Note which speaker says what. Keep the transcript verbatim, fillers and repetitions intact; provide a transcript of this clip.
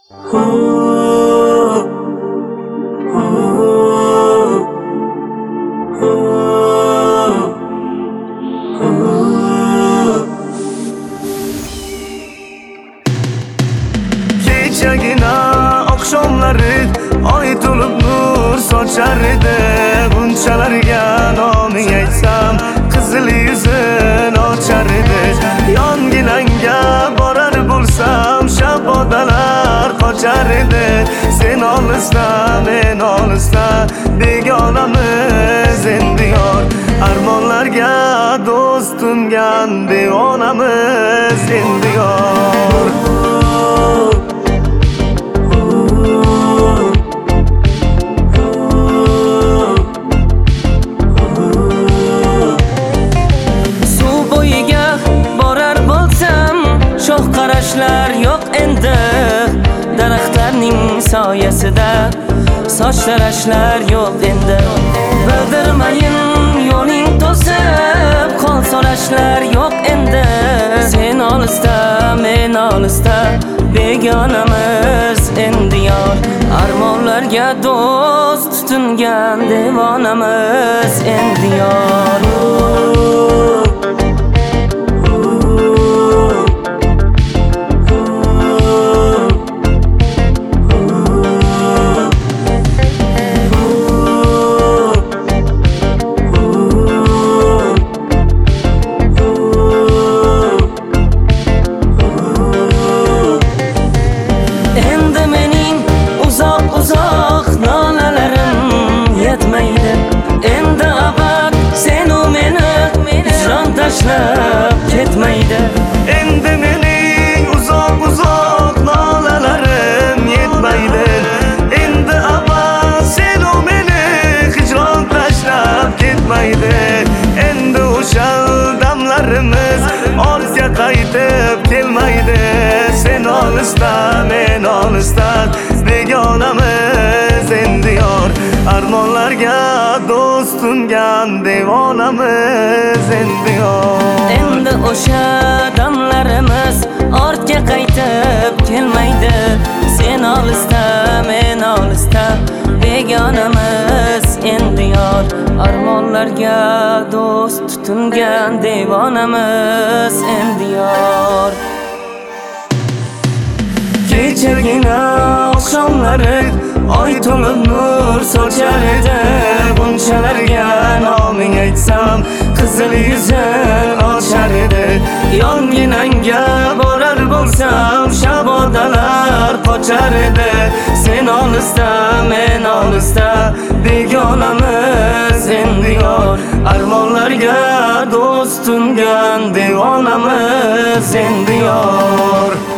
Speaker 1: Kechagina oqshomlari oy to'lib nur sochar edi. Bunchalarga noming aytsam qizil yuzin ochar edi. Yonginangga borar bo'lsam shabodalar qochar edi. Sen olisda men olisda begonamiz endi yor. Armonlarga do'st tungan devonamiz endi yor. Shoh qarashlar yo'q endi daraxtlarning soyasida, soch tarashlar yo'q endi. Bildirmayin yo'ling to'sib, qon so'rashlar yo'q endi. Sen olisda men olisda begonamiz endi yor. Armonlarga do'st tutingan devonamiz endi yor. Uzoq nolalarim yetmaydi. Endi abad sen u meni hijron tashlab ketmaydi. Endi mening uzoq uzoq nolalarim yetmaydi. Endi abad sen u meni hijron tashlab ketmaydi. Endi o'sha damlarimiz ortga qaytib kelmaydi. Sen olisda men olisda begonamiz endi yor. Armonlarga do'st tungan devonamiz endi yor.
Speaker 2: Endi o'sha damlarimiz ortga qaytib kelmaydi. Sen olisda men olisda begonamiz endi yor. Armonlarga do'st tutingan devonamiz endi yor.
Speaker 1: Kechagina oqshomlari oy to'lib nur sochar edi. Bunchalarga noming aytsam qizil yuzin ochar edi. Yonginangga borar bo'lsam shabodalar qochar edi. Sen olisda men olisda begonamiz endi yor. Armonlarga do'st tungan devonamiz endi yor.